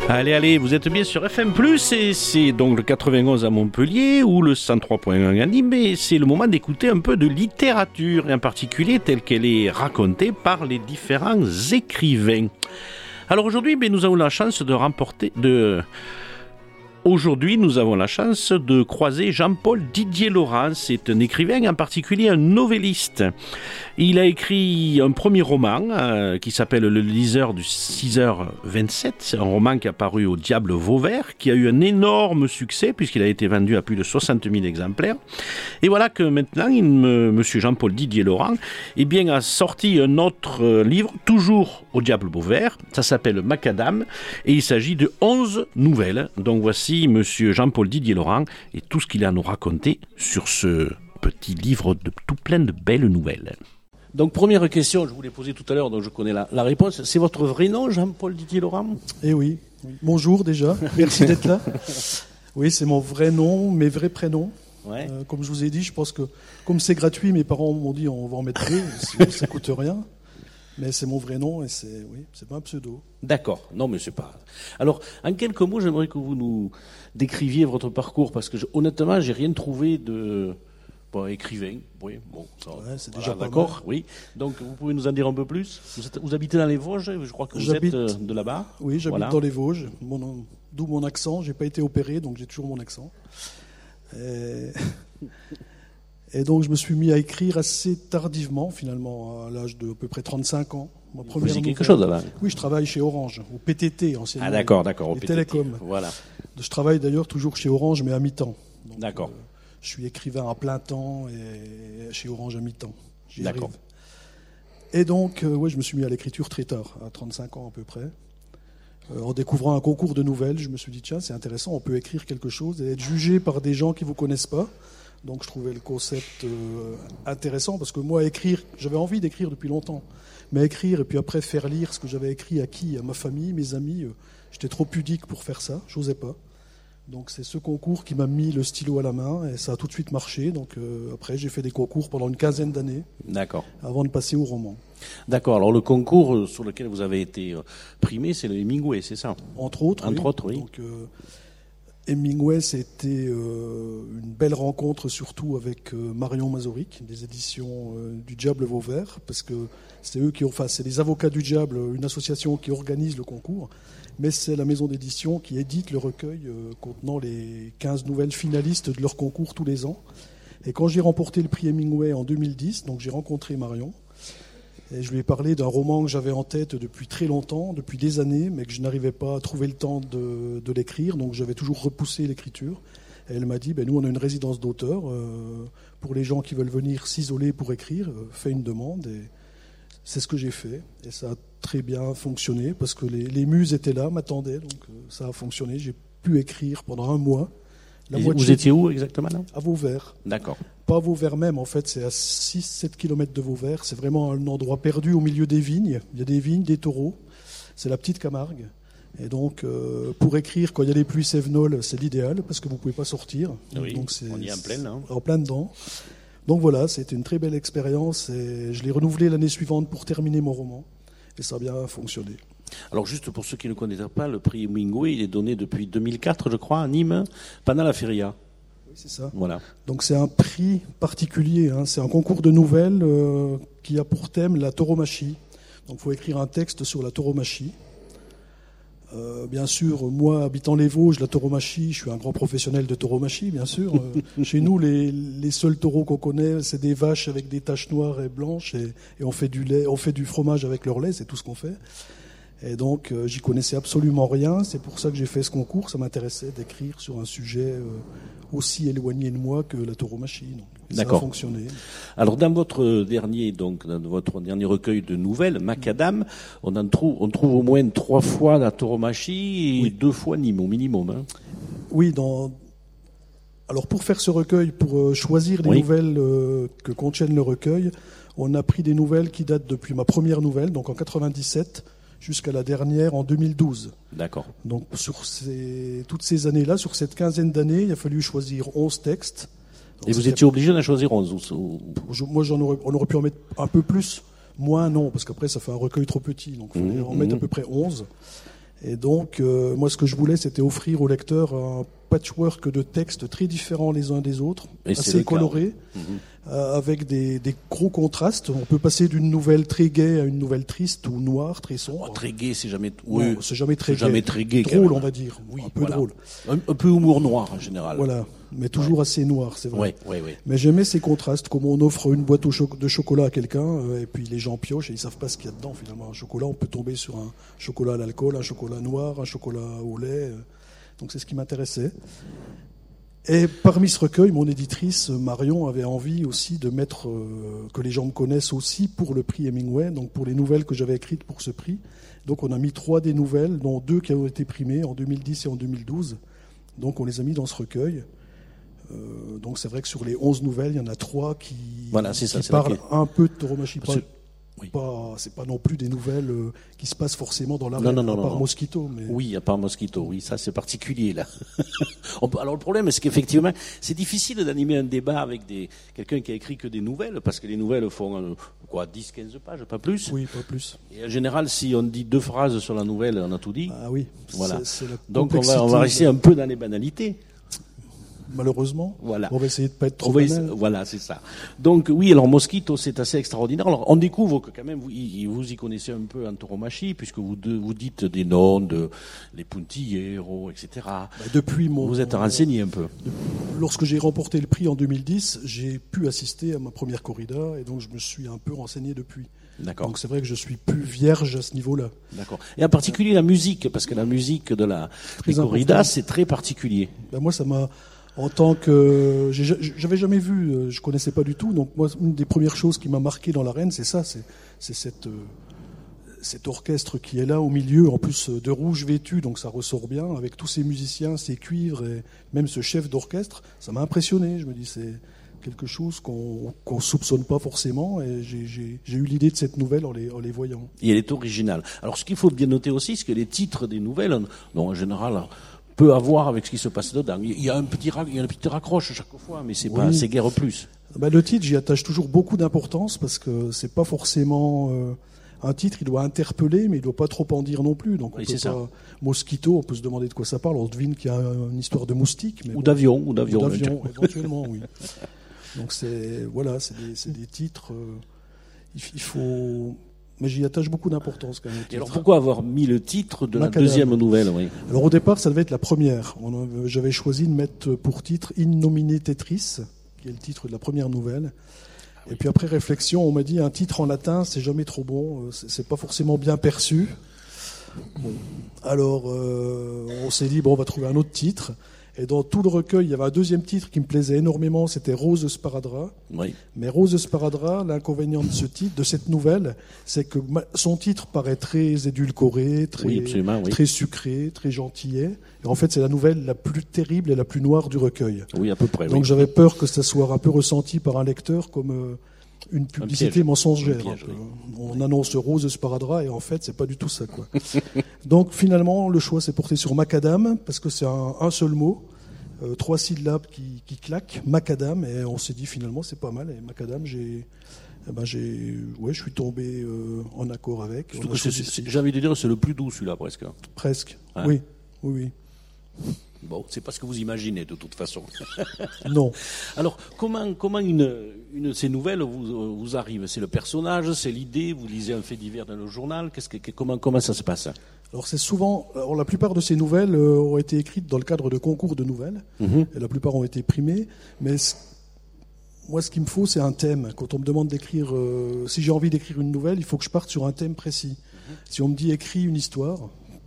Allez, vous êtes bien sur FM+, et c'est donc le 91 à Montpellier ou le 103.1 à Nîmes, et c'est le moment d'écouter un peu de littérature, et en particulier telle qu'elle est racontée par les différents écrivains. Alors aujourd'hui, nous avons la chance nous avons la chance de croiser Jean-Paul Didier Laurent. C'est un écrivain, en particulier un novelliste. Il a écrit un premier roman qui s'appelle Le liseur du 6h27. C'est un roman qui a paru au Diable Vauvert, qui a eu un énorme succès puisqu'il a été vendu à plus de 60 000 exemplaires. Et voilà que maintenant, monsieur Jean-Paul Didier Laurent a sorti un autre livre, toujours au Diable Vauvert. Ça s'appelle Macadam et il s'agit de 11 nouvelles. Donc voici monsieur Jean-Paul Didier Laurent et tout ce qu'il a à nous raconter sur ce petit livre tout plein de belles nouvelles. Donc première question, je vous l'ai posée tout à l'heure, donc je connais la réponse. C'est votre vrai nom, Jean-Paul Didier Laurent ? Eh oui. Bonjour déjà, merci d'être là. Oui, c'est mon vrai nom, mes vrais prénoms. Ouais. Comme je vous ai dit, je pense que comme c'est gratuit, mes parents m'ont dit on va en mettre deux, ça coûte rien. Mais c'est mon vrai nom et c'est pas un pseudo. D'accord. Non, mais c'est pas. Alors, en quelques mots, j'aimerais que vous nous décriviez votre parcours parce que honnêtement, j'ai rien trouvé de écrivain. Oui, bon, ça. Ouais, c'est déjà pas d'accord. mal. Oui. Donc, vous pouvez nous en dire un peu plus. Vous habitez dans les Vosges, je crois que vous êtes de là-bas. Oui, j'habite dans les Vosges. D'où mon accent. J'ai pas été opéré, donc j'ai toujours mon accent. Et donc, je me suis mis à écrire assez tardivement, finalement, à l'âge de à peu près 35 ans. Vous faisiez quelque chose là-bas ? Oui, je travaille chez Orange, au PTT, anciennement. Ah, d'accord, au les PTT. télécoms. Voilà. Je travaille d'ailleurs toujours chez Orange, mais à mi-temps. Donc, d'accord. Je suis écrivain à plein temps et chez Orange à mi-temps. J'y D'accord. arrive. Et donc, je me suis mis à l'écriture très tard, à 35 ans à peu près. En découvrant un concours de nouvelles, je me suis dit, tiens, c'est intéressant, on peut écrire quelque chose et être jugé par des gens qui ne vous connaissent pas. Donc je trouvais le concept intéressant parce que moi, écrire, j'avais envie d'écrire depuis longtemps. Mais écrire et puis après faire lire ce que j'avais écrit à qui ? À ma famille, mes amis. J'étais trop pudique pour faire ça, j'osais pas. Donc c'est ce concours qui m'a mis le stylo à la main et ça a tout de suite marché. Donc après, j'ai fait des concours pendant une quinzaine d'années. D'accord. Avant de passer au roman. D'accord. Alors le concours sur lequel vous avez été primé, c'est le Hemingway, c'est ça ? Entre autres, oui. Donc, Hemingway, c'était une belle rencontre, surtout avec Marion Mazouric, des éditions du Diable Vauvert, parce que c'est eux c'est les Avocats du Diable, une association qui organise le concours, mais c'est la maison d'édition qui édite le recueil contenant les 15 nouvelles finalistes de leur concours tous les ans. Et quand j'ai remporté le prix Hemingway en 2010, donc j'ai rencontré Marion, et je lui ai parlé d'un roman que j'avais en tête depuis très longtemps, depuis des années, mais que je n'arrivais pas à trouver le temps de l'écrire, donc j'avais toujours repoussé l'écriture. Et elle m'a dit, nous on a une résidence d'auteur, pour les gens qui veulent venir s'isoler pour écrire, fais une demande. Et c'est ce que j'ai fait, et ça a très bien fonctionné, parce que les muses étaient là, m'attendaient, donc ça a fonctionné. J'ai pu écrire pendant un mois. Vous étiez où exactement là ? À Vauvert. D'accord. Pas à Vauvert même, en fait, c'est à 6-7 km de Vauvert. C'est vraiment un endroit perdu au milieu des vignes. Il y a des vignes, des taureaux. C'est la petite Camargue. Et donc, pour écrire, quand il y a les pluies sévenoles, c'est l'idéal, parce que vous ne pouvez pas sortir. Oui, donc on y est en pleine. Hein. En plein dedans. Donc voilà, c'était une très belle expérience. Et je l'ai renouvelée l'année suivante pour terminer mon roman. Et ça a bien fonctionné. Alors juste pour ceux qui ne connaissent pas, le prix Hemingway, il est donné depuis 2004, je crois, à Nîmes, pendant la feria. Oui, c'est ça. Voilà. Donc c'est un prix particulier, c'est un concours de nouvelles qui a pour thème la tauromachie. Donc il faut écrire un texte sur la tauromachie. Bien sûr, moi, habitant les Vosges, la tauromachie, je suis un grand professionnel de tauromachie, bien sûr. Chez nous, les seuls taureaux qu'on connaît, c'est des vaches avec des taches noires et blanches, et on fait du lait, on fait du fromage avec leur lait, c'est tout ce qu'on fait. Et donc, j'y connaissais absolument rien. C'est pour ça que j'ai fait ce concours. Ça m'intéressait d'écrire sur un sujet aussi éloigné de moi que la tauromachie. Donc, d'accord. Ça a fonctionné. Alors, dans votre dernier recueil de nouvelles, Macadam, on trouve au moins 3 fois la tauromachie et 2 fois Nîmes au minimum. Hein. Oui, alors pour faire ce recueil, pour choisir les nouvelles que contiennent le recueil, on a pris des nouvelles qui datent depuis ma première nouvelle, donc en 97. Jusqu'à la dernière en 2012. D'accord. Donc toutes ces années-là, sur cette quinzaine d'années, il a fallu choisir 11 textes. Donc, et vous étiez obligé d'en choisir 11 Moi, on aurait pu en mettre un peu plus. Moins, non, parce qu'après, ça fait un recueil trop petit. Donc il fallait en mettre à peu près 11. Et donc, moi, ce que je voulais, c'était offrir au lecteur un patchwork de textes très différents les uns des autres, assez colorés, avec des gros contrastes. On peut passer d'une nouvelle très gaie à une nouvelle triste ou noire, très sombre. Oh, très gaie, c'est jamais... Oui, c'est jamais très gai. Jamais très gai. Drôle, on va dire. Oui, un peu drôle. Un peu humour noir, en général. Voilà, mais toujours assez noir, c'est vrai. Oui. Mais j'aimais ces contrastes, comme on offre une boîte de chocolat à quelqu'un, et puis les gens piochent et ils savent pas ce qu'il y a dedans, finalement. Un chocolat, on peut tomber sur un chocolat à l'alcool, un chocolat noir, un chocolat au lait. Donc c'est ce qui m'intéressait. Et parmi ce recueil, mon éditrice Marion avait envie aussi de mettre que les gens me connaissent aussi pour le prix Hemingway, donc pour les nouvelles que j'avais écrites pour ce prix. Donc on a mis 3 des nouvelles, dont 2 qui ont été primées en 2010 et en 2012. Donc on les a mis dans ce recueil. Donc c'est vrai que sur les 11 nouvelles, il y en a 3 qui parlent un peu de tauromachie. C'est pas non plus des nouvelles qui se passent forcément dans la rue, à part Mosquito. Mais... Oui, à part Mosquito, oui, ça c'est particulier là. Alors le problème, c'est qu'effectivement, c'est difficile d'animer un débat avec quelqu'un qui a écrit que des nouvelles, parce que les nouvelles font 10-15 pages, pas plus. Oui, pas plus. Et en général, si on dit 2 phrases sur la nouvelle, on a tout dit. Ah oui. Voilà. C'est donc on va rester un peu dans les banalités. Malheureusement. Voilà. On va essayer de pas être trop banal. Voilà, c'est ça. Donc oui, alors Mosquito, c'est assez extraordinaire. Alors on découvre que quand même vous y connaissez un peu en tauromachie, puisque vous dites des noms de les puntilleros, etc. Depuis vous êtes renseigné un peu. Lorsque j'ai remporté le prix en 2010, j'ai pu assister à ma première corrida, et donc je me suis un peu renseigné depuis. D'accord. Donc c'est vrai que je suis plus vierge à ce niveau-là. D'accord. Et en particulier la musique, parce que la musique de des corridas, c'est très particulier. Moi, ça m'a... En tant que... J'avais jamais vu, je connaissais pas du tout. Donc moi, une des premières choses qui m'a marqué dans l'arène, c'est ça, c'est cet orchestre qui est là au milieu, en plus de rouge vêtu, donc ça ressort bien, avec tous ces musiciens, ces cuivres, et même ce chef d'orchestre. Ça m'a impressionné. Je me dis, c'est quelque chose qu'on soupçonne pas forcément, et j'ai eu l'idée de cette nouvelle en les voyant. Et elle est originale. Alors ce qu'il faut bien noter aussi, c'est que les titres des nouvelles, en général... peut avoir avec ce qui se passe dedans. Il y a un petit raccroche chaque fois, mais c'est pas, c'est guère plus. Le titre, j'y attache toujours beaucoup d'importance parce que c'est pas forcément un titre. Il doit interpeller, mais il doit pas trop en dire non plus. Donc on peut pas. Mosquito, on peut se demander de quoi ça parle. On devine qu'il y a une histoire de moustique, mais d'avion, éventuellement, oui. Donc c'est des titres. Il faut. Mais j'y attache beaucoup d'importance quand même. Et alors pourquoi avoir mis le titre de la deuxième nouvelle, oui. Alors au départ, ça devait être la première. J'avais choisi de mettre pour titre In nomine Tetris, qui est le titre de la première nouvelle. Et puis après réflexion, on m'a dit un titre en latin, c'est jamais trop bon, c'est pas forcément bien perçu. Bon. Alors on s'est dit on va trouver un autre titre. Et dans tout le recueil, il y avait un deuxième titre qui me plaisait énormément, c'était Rose Sparadra. Oui. Mais Rose Sparadra, l'inconvénient de ce titre, de cette nouvelle, c'est que son titre paraît très édulcoré, très sucré, très gentillet. Et en fait, c'est la nouvelle la plus terrible et la plus noire du recueil. Oui, à peu près. Donc j'avais peur que ça soit un peu ressenti par un lecteur comme une publicité mensongère. On annonce Rose Sparadra et en fait, c'est pas du tout ça, quoi. Donc finalement, le choix s'est porté sur Macadam parce que c'est un seul mot, 3 syllabes qui claquent, Macadam, et on s'est dit finalement c'est pas mal. Et Macadam, je suis tombé en accord avec. J'ai envie de dire, c'est le plus doux celui-là presque. Presque. Hein? Oui. Bon, c'est pas ce que vous imaginez de toute façon. Non. Alors, comment une de ces nouvelles vous arrive? C'est le personnage, c'est l'idée, vous lisez un fait divers dans le journal, comment ça se passe? Alors c'est souvent, la plupart de ces nouvelles ont été écrites dans le cadre de concours de nouvelles, et la plupart ont été primées, mais moi ce qu'il me faut c'est un thème. Quand on me demande d'écrire, si j'ai envie d'écrire une nouvelle, il faut que je parte sur un thème précis. Si on me dit écris une histoire,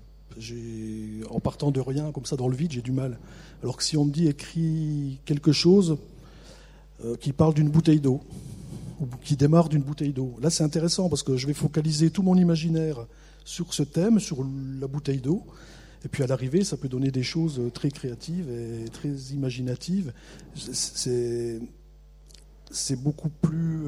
en partant de rien, comme ça, dans le vide, j'ai du mal. Alors que si on me dit écris quelque chose qui parle d'une bouteille d'eau, ou qui démarre d'une bouteille d'eau, là c'est intéressant parce que je vais focaliser tout mon imaginaire sur ce thème, sur la bouteille d'eau, et puis à l'arrivée, ça peut donner des choses très créatives et très imaginatives. C'est beaucoup plus,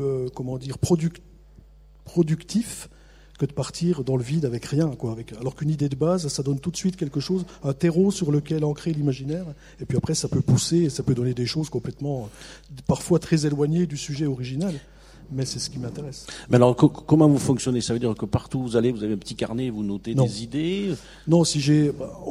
productif que de partir dans le vide avec rien, quoi. Alors qu'une idée de base, ça donne tout de suite quelque chose, un terreau sur lequel ancrer l'imaginaire, et puis après ça peut pousser et ça peut donner des choses complètement, parfois très éloignées du sujet original. mais c'est ce qui m'intéresse. Mais alors, comment vous fonctionnez? Ça veut dire que partout où vous allez, vous avez un petit carnet, vous notez des idées? Non, si j'ai...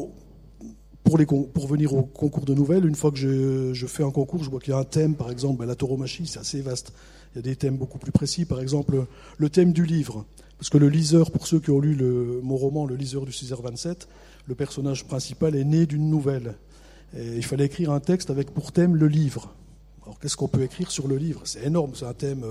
Pour venir au concours de nouvelles, une fois que je fais un concours, je vois qu'il y a un thème, par exemple, la tauromachie, c'est assez vaste. Il y a des thèmes beaucoup plus précis, par exemple, le thème du livre. Parce que le liseur, pour ceux qui ont lu mon roman, Le liseur du 6h27, le personnage principal est né d'une nouvelle. Et il fallait écrire un texte avec pour thème le livre. Alors qu'est-ce qu'on peut écrire sur le livre? C'est énorme, c'est un thème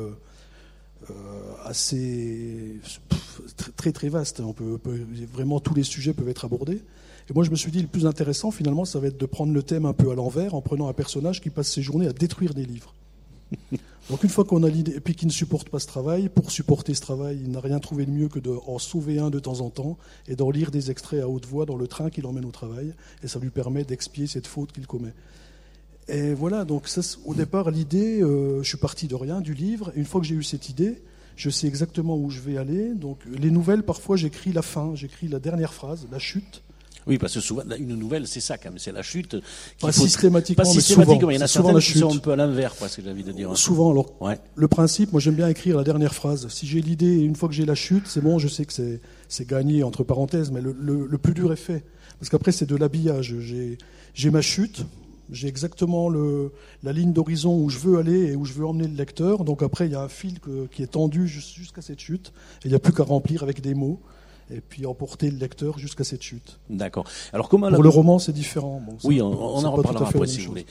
assez très très vaste. Vraiment tous les sujets peuvent être abordés. Et moi je me suis dit le plus intéressant finalement ça va être de prendre le thème un peu à l'envers en prenant un personnage qui passe ses journées à détruire des livres. Donc une fois qu'on a l'idée, et puis qui ne supporte pas ce travail, pour supporter ce travail, il n'a rien trouvé de mieux que d'en sauver un de temps en temps et d'en lire des extraits à haute voix dans le train qui l'emmène au travail. Et ça lui permet d'expier cette faute qu'il commet. Et voilà, donc ça, au départ, l'idée, je suis parti de rien, du livre. Et une fois que j'ai eu cette idée, je sais exactement où je vais aller. Donc les nouvelles, parfois, j'écris la fin, j'écris la dernière phrase, la chute. Oui, parce que souvent, une nouvelle, c'est ça quand même, c'est la chute. Pas systématiquement, pas systématiquement, souvent, il y en a souvent certaines qui sont un peu à l'envers, parce que j'ai envie de dire. Souvent, alors, le principe, moi j'aime bien écrire la dernière phrase. Si j'ai l'idée, une fois que j'ai la chute, c'est bon, je sais que c'est gagné, entre parenthèses, mais le plus dur est fait. Parce qu'après, c'est de l'habillage. J'ai ma chute, j'ai exactement la ligne d'horizon où je veux aller et où je veux emmener le lecteur. Donc après, il y a un fil qui est tendu jusqu'à cette chute, et il n'y a plus qu'à remplir avec des mots. Et puis emporter le lecteur jusqu'à cette chute. D'accord. Alors comment pour le roman, c'est différent. Bon, oui, on en reparlera après si vous voulez.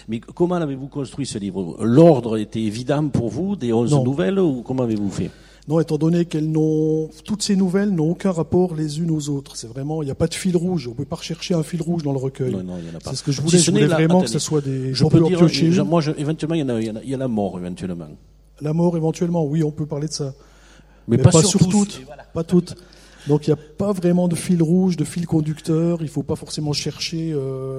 Mais comment avez-vous construit ce livre? L'ordre était évident pour vous, des 11 nouvelles, ou comment avez-vous fait? Non, étant donné toutes ces nouvelles n'ont aucun rapport les unes aux autres. C'est vraiment, il n'y a pas de fil rouge. On peut pas rechercher un fil rouge dans le recueil. Non, il n'y en a pas. C'est ce que je voulais. Je voulais vraiment que ce soit des. Je peux dire, éventuellement, il y a la mort, éventuellement. La mort, éventuellement, oui, on peut parler de ça. Mais pas sur toutes. Voilà. Pas toutes. Donc, il n'y a pas vraiment de fil rouge, de fil conducteur. Il faut pas forcément chercher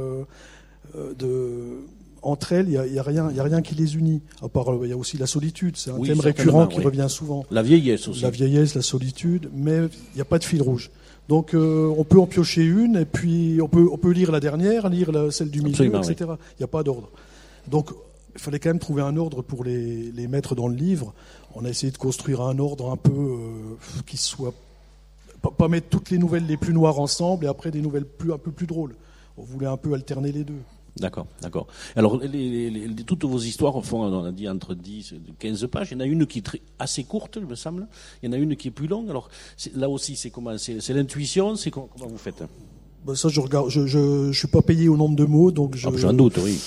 entre elles, il y a rien qui les unit. À part, il y a aussi la solitude. C'est un thème récurrent qui revient souvent. La vieillesse aussi. La vieillesse, la solitude, mais il n'y a pas de fil rouge. Donc, on peut en piocher une, et puis on peut lire la dernière, lire celle du milieu, etc. Il n'y a pas d'ordre. Donc, il fallait quand même trouver un ordre pour les mettre dans le livre. On a essayé de construire un ordre un peu qui soit pas mettre toutes les nouvelles les plus noires ensemble et après des nouvelles un peu plus drôles. On voulait un peu alterner les deux. D'accord. Alors, toutes vos histoires font, on a dit, entre 10 et 15 pages. Il y en a une qui est assez courte, il me semble. Il y en a une qui est plus longue. Alors, là aussi, c'est comment? C'est l'intuition? C'est comment vous faites? Ben ça, je regarde. Je suis pas payé au nombre de mots, donc j'en doute, oui.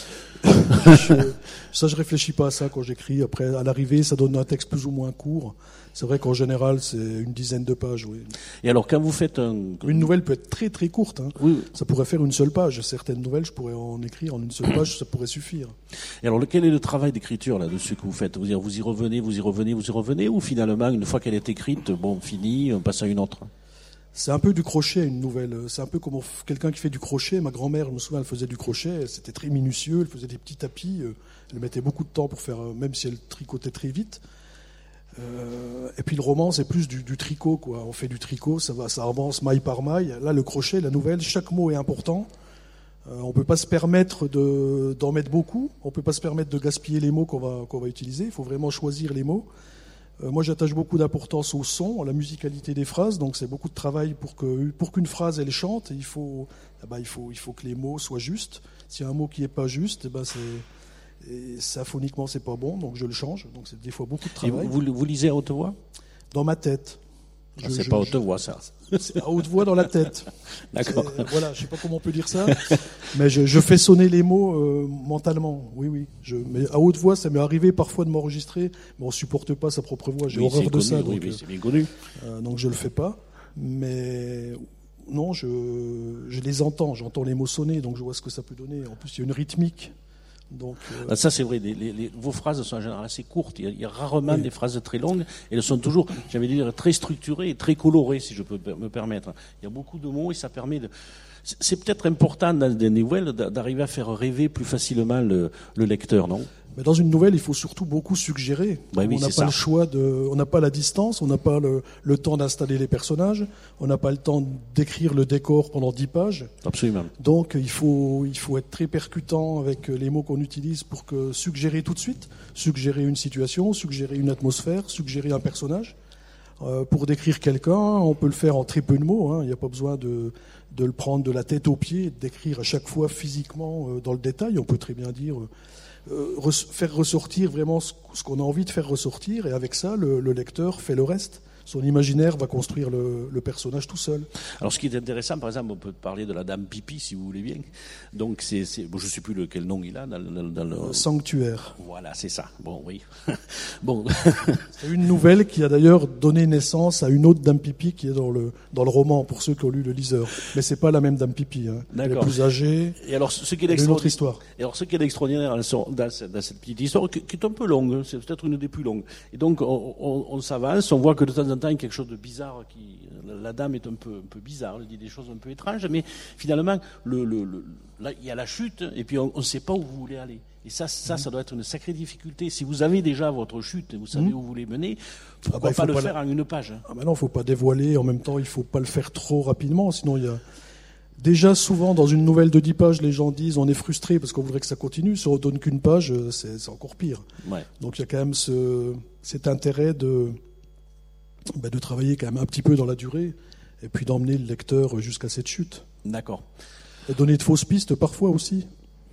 Je réfléchis pas à ça quand j'écris. Après, à l'arrivée, ça donne un texte plus ou moins court. C'est vrai qu'en général, c'est une dizaine de pages, oui. Et alors, quand vous faites une nouvelle peut être très très courte. Hein. Oui. Ça pourrait faire une seule page. Certaines nouvelles, je pourrais en écrire en une seule page, ça pourrait suffire. Et alors, quel est le travail d'écriture là de ce que vous faites? Vous y revenez, ou finalement, une fois qu'elle est écrite, bon, fini, on passe à une autre? C'est un peu du crochet, une nouvelle. C'est un peu comme quelqu'un qui fait du crochet. Ma grand-mère, je me souviens, elle faisait du crochet. C'était très minutieux. Elle faisait des petits tapis. Elle mettait beaucoup de temps pour faire, même si elle tricotait très vite. Et puis le roman, c'est plus du tricot, quoi. On fait du tricot, ça avance maille par maille. Là, le crochet, la nouvelle, chaque mot est important. On peut pas se permettre d'en mettre beaucoup. On peut pas se permettre de gaspiller les mots qu'on va utiliser. Il faut vraiment choisir les mots. Moi, j'attache beaucoup d'importance au son, à la musicalité des phrases. Donc, c'est beaucoup de travail pour qu'une phrase elle chante. Il faut que les mots soient justes. S'il y a un mot qui est pas juste, symphoniquement, c'est pas bon. Donc, je le change. Donc, c'est des fois beaucoup de travail. Et vous lisez à haute voix? Dans ma tête. C'est pas haute voix, ça. C'est à haute voix dans la tête. D'accord. Voilà, je sais pas comment on peut dire ça, mais je fais sonner les mots mentalement. Oui. Mais à haute voix, ça m'est arrivé parfois de m'enregistrer, mais on supporte pas sa propre voix. J'ai horreur de ça. Donc, c'est bien connu. Donc je le fais pas. Mais non, je les entends. J'entends les mots sonner, donc je vois ce que ça peut donner. En plus, il y a une rythmique. Donc, ça c'est vrai, vos phrases sont en général assez courtes, il y a rarement des phrases très longues, et elles sont toujours, j'allais dire, très structurées et très colorées, si je peux me permettre. Il y a beaucoup de mots et ça permet de... C'est peut-être important dans des nouvelles d'arriver à faire rêver plus facilement le lecteur, non? Mais dans une nouvelle, il faut surtout beaucoup suggérer. Oui, on n'a pas le choix on n'a pas la distance, on n'a pas le temps d'installer les personnages, on n'a pas le temps d'écrire le décor pendant 10 pages. Absolument. Donc il faut être très percutant avec les mots qu'on utilise pour suggérer tout de suite, suggérer une situation, suggérer une atmosphère, suggérer un personnage. Pour décrire quelqu'un, on peut le faire en très peu de mots. Il n'y a pas besoin de le prendre de la tête aux pieds, d'écrire à chaque fois physiquement dans le détail. On peut très bien dire... faire ressortir vraiment ce qu'on a envie de faire ressortir, et avec ça, le lecteur fait le reste. Son imaginaire va construire le personnage tout seul. Alors, ce qui est intéressant, par exemple, on peut parler de la Dame Pipi, si vous voulez bien. Donc, bon, je ne sais plus quel nom il a dans le... Sanctuaire. Voilà, c'est ça. Bon, oui. Bon. C'est une nouvelle qui a d'ailleurs donné naissance à une autre Dame Pipi qui est dans le roman, pour ceux qui ont lu le liseur. Mais c'est pas la même Dame Pipi. Hein. Elle est plus âgée. Et alors, ce qui est une autre histoire. Et alors, ce qui est extraordinaire dans cette petite histoire, qui est un peu longue, c'est peut-être une des plus longues. Et donc, on s'avance, on voit que de temps en temps, il y a quelque chose de bizarre. La dame est un peu bizarre, elle dit des choses un peu étranges, mais finalement, là, il y a la chute, et puis on ne sait pas où vous voulez aller. Et ça doit être une sacrée difficulté. Si vous avez déjà votre chute, vous savez où vous voulez mener, pourquoi pas le faire en une page? Ah ben non, il ne faut pas dévoiler. En même temps, il ne faut pas le faire trop rapidement, sinon il y a... Déjà, souvent, dans une nouvelle de 10 pages, les gens disent on est frustré parce qu'on voudrait que ça continue. Si on ne donne qu'une page, c'est encore pire. Ouais. Donc il y a quand même cet intérêt de travailler quand même un petit peu dans la durée et puis d'emmener le lecteur jusqu'à cette chute. D'accord. Et donner de fausses pistes parfois aussi.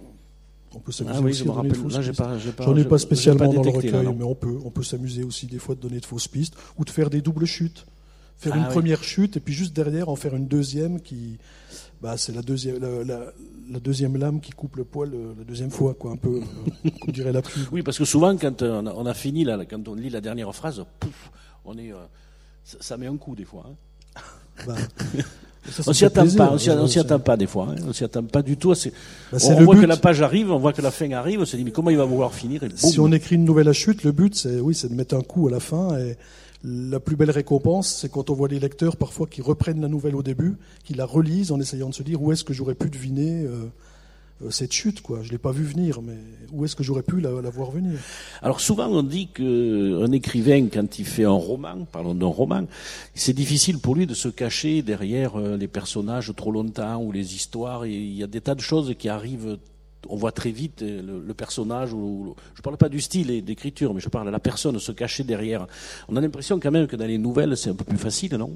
On peut s'amuser aussi à donner de fausses pistes. J'en ai pas spécialement dans le recueil, mais on peut s'amuser aussi des fois de donner de fausses pistes ou de faire des doubles chutes. Faire une première chute et puis juste derrière en faire une deuxième qui, c'est la deuxième lame qui coupe le poil la deuxième fois, quoi, un peu, comme dirait la pluie. Oui, parce que souvent quand on a fini là, quand on lit la dernière phrase, pouf, ça met un coup des fois. Hein. On s'y attend pas, on s'y attend pas des fois. Hein. On s'y attend pas du tout. On voit que la page arrive, on voit que la fin arrive, on se dit mais comment il va vouloir finir, et boum. Si on écrit une nouvelle à chute, le but c'est de mettre un coup à la fin, et la plus belle récompense, c'est quand on voit les lecteurs parfois qui reprennent la nouvelle au début, qui la relisent en essayant de se dire où est-ce que j'aurais pu deviner cette chute, quoi. Je l'ai pas vu venir, mais où est-ce que j'aurais pu la voir venir? Alors souvent on dit qu'un écrivain, quand il fait un roman, parlons d'un roman, c'est difficile pour lui de se cacher derrière les personnages trop longtemps ou les histoires. Et il y a des tas de choses qui arrivent. On voit très vite le personnage, je parle pas du style et d'écriture, mais je parle de la personne se cacher derrière. On a l'impression quand même que dans les nouvelles, c'est un peu plus facile, non?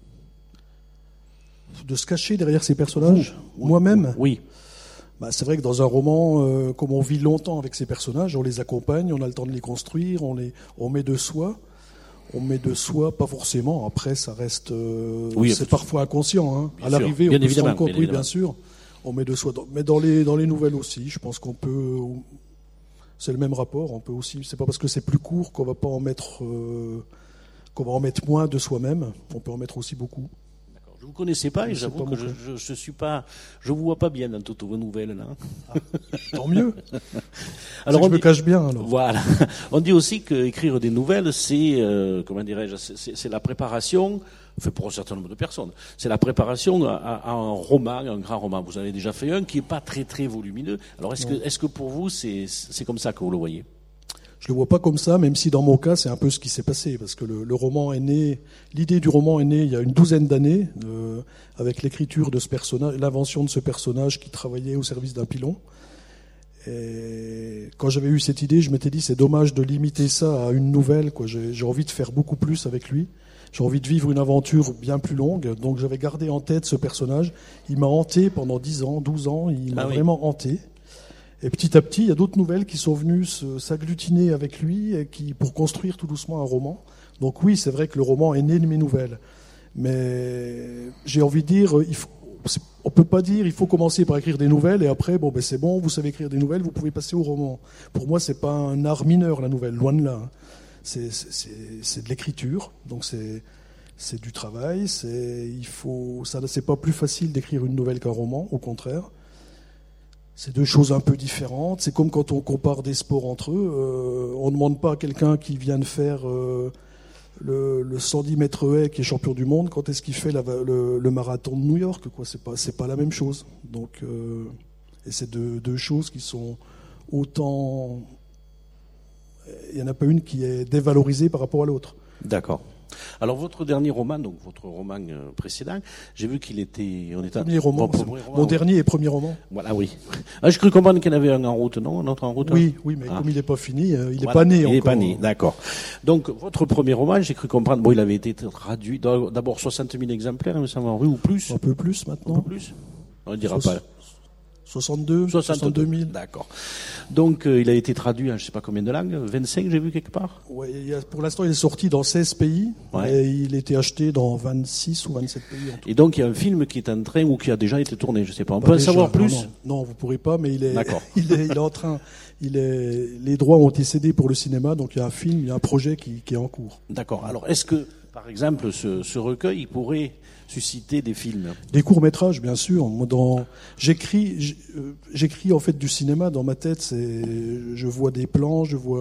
De se cacher derrière ces personnages, moi-même. Oui. C'est vrai que dans un roman, comme on vit longtemps avec ces personnages, on les accompagne, on a le temps de les construire, on met de soi. On met de soi, pas forcément. Après, ça reste, c'est parfois inconscient. Hein. À l'arrivée, on peut se rendre compte, oui, bien sûr. On met de soi, mais dans les nouvelles aussi, je pense qu'on peut, c'est le même rapport. On peut aussi, c'est pas parce que c'est plus court qu'on va pas en mettre, qu'on va en mettre moins de soi-même. On peut en mettre aussi beaucoup. D'accord. Je vous connaissais pas et j'avoue que je suis pas, je vous vois pas bien dans toutes vos nouvelles là. Tant mieux. Alors je me cache bien. Alors. Voilà. On dit aussi qu'écrire des nouvelles, c'est comment dirais-je, c'est la préparation. Fait pour un certain nombre de personnes. C'est la préparation à un roman, un grand roman. Vous en avez déjà fait un qui est pas très très volumineux. Alors est-ce que pour vous c'est comme ça que vous le voyez? Je le vois pas comme ça, même si dans mon cas c'est un peu ce qui s'est passé, parce que le roman est né, l'idée du roman est née il y a une douzaine d'années, avec l'écriture de ce personnage, l'invention de ce personnage qui travaillait au service d'un pilon. Et quand j'avais eu cette idée, je m'étais dit c'est dommage de limiter ça à une nouvelle, quoi. J'ai envie de faire beaucoup plus avec lui. J'ai envie de vivre une aventure bien plus longue. Donc j'avais gardé en tête ce personnage. Il m'a hanté pendant 10 ans, 12 ans. Il m'a vraiment hanté. Et petit à petit, il y a d'autres nouvelles qui sont venues s'agglutiner avec lui et pour construire tout doucement un roman. Donc oui, c'est vrai que le roman est né de mes nouvelles. Mais j'ai envie de dire, on peut pas dire il faut commencer par écrire des nouvelles et après, c'est bon, vous savez écrire des nouvelles, vous pouvez passer au roman. Pour moi, c'est pas un art mineur, la nouvelle, loin de là. C'est de l'écriture, donc c'est du travail. C'est pas plus facile d'écrire une nouvelle qu'un roman, au contraire. C'est deux choses un peu différentes. C'est comme quand on compare des sports entre eux. On ne demande pas à quelqu'un qui vient de faire le 110 mètres haies qui est champion du monde quand est-ce qu'il fait le marathon de New York, quoi. C'est pas la même chose. Donc, et c'est deux choses qui sont autant. Il n'y en a pas une qui est dévalorisée par rapport à l'autre. D'accord. Alors votre dernier roman, donc votre roman précédent, j'ai vu qu'il était... Premier roman, mon dernier et premier roman. Voilà, oui. J'ai cru comprendre qu'il y en avait un en route, non? Un autre en route? Oui, mais comme il n'est pas fini, il n'est pas né encore. Il n'est pas né, d'accord. Donc votre premier roman, j'ai cru comprendre, il avait été traduit, d'abord 60 000 exemplaires, il me semble, ou plus? Un peu plus maintenant. Un peu plus? On ne dira pas. 62 000. D'accord. Donc, il a été traduit en je ne sais pas combien de langues, 25 j'ai vu quelque part. Ouais, pour l'instant, il est sorti dans 16 pays, et il a été acheté dans 26 ou 27 pays en tout. Et donc, il y a un film qui est en train ou qui a déjà été tourné, je ne sais pas. On peut en savoir plus? Non, vous ne pourrez pas, mais il est, d'accord. il est en train, les droits ont été cédés pour le cinéma, donc il y a un film, il y a un projet qui est en cours. D'accord. Alors, est-ce que, par exemple, ce recueil, il pourrait susciter des films? Des courts-métrages, bien sûr. Moi, j'écris en fait du cinéma dans ma tête. Je vois des plans,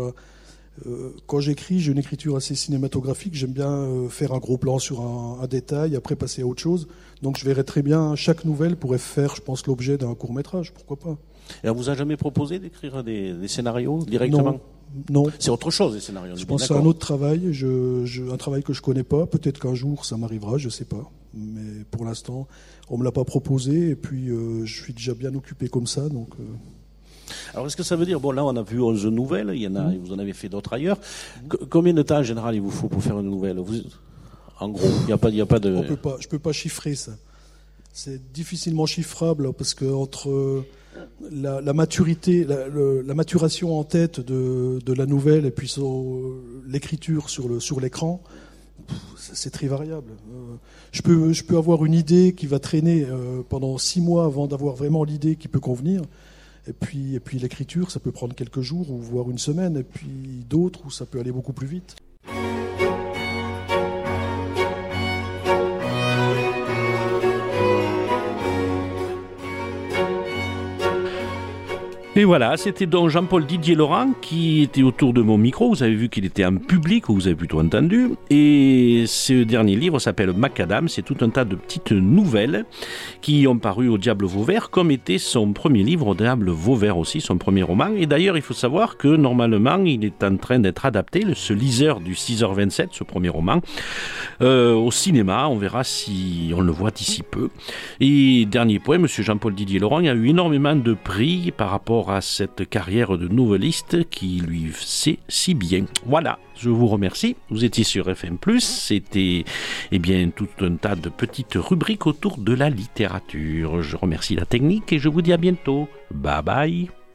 quand j'écris, j'ai une écriture assez cinématographique. J'aime bien faire un gros plan sur un détail, après passer à autre chose. Donc je verrais très bien, chaque nouvelle pourrait faire, je pense, l'objet d'un court-métrage. Pourquoi pas? Et on vous a jamais proposé d'écrire des scénarios directement? Non. C'est autre chose, les scénarios. Je pense que c'est un autre travail, un travail que je connais pas. Peut-être qu'un jour ça m'arrivera, je sais pas. Mais pour l'instant, on me l'a pas proposé. Et puis, je suis déjà bien occupé comme ça, donc. Alors, est-ce que ça veut dire, là, on a vu 11 nouvelles. Il y en a, vous en avez fait d'autres ailleurs. Combien de temps en général il vous faut pour faire une nouvelle? En gros, il y a pas de. Je peux pas chiffrer ça. C'est difficilement chiffrable parce que entre la maturité, la maturation en tête de la nouvelle et puis l'écriture sur l'écran, c'est très variable. Je peux avoir une idée qui va traîner pendant 6 mois avant d'avoir vraiment l'idée qui peut convenir. Et puis l'écriture, ça peut prendre quelques jours ou voire une semaine. Et puis d'autres où ça peut aller beaucoup plus vite. Et voilà, c'était donc Jean-Paul Didier Laurent qui était autour de mon micro. Vous avez vu qu'il était en public, ou vous avez plutôt entendu. Et ce dernier livre s'appelle Macadam. C'est tout un tas de petites nouvelles qui ont paru au Diable Vauvert, comme était son premier livre, au Diable Vauvert aussi, son premier roman. Et d'ailleurs, il faut savoir que normalement, il est en train d'être adapté, ce liseur du 6h27, ce premier roman, au cinéma. On verra si on le voit d'ici peu. Et dernier point, monsieur Jean-Paul Didier Laurent, il y a eu énormément de prix par rapport à cette carrière de noveliste qui lui sait si bien. Voilà, je vous remercie. Vous étiez sur FM+, c'était tout un tas de petites rubriques autour de la littérature. Je remercie la technique et je vous dis à bientôt. Bye bye.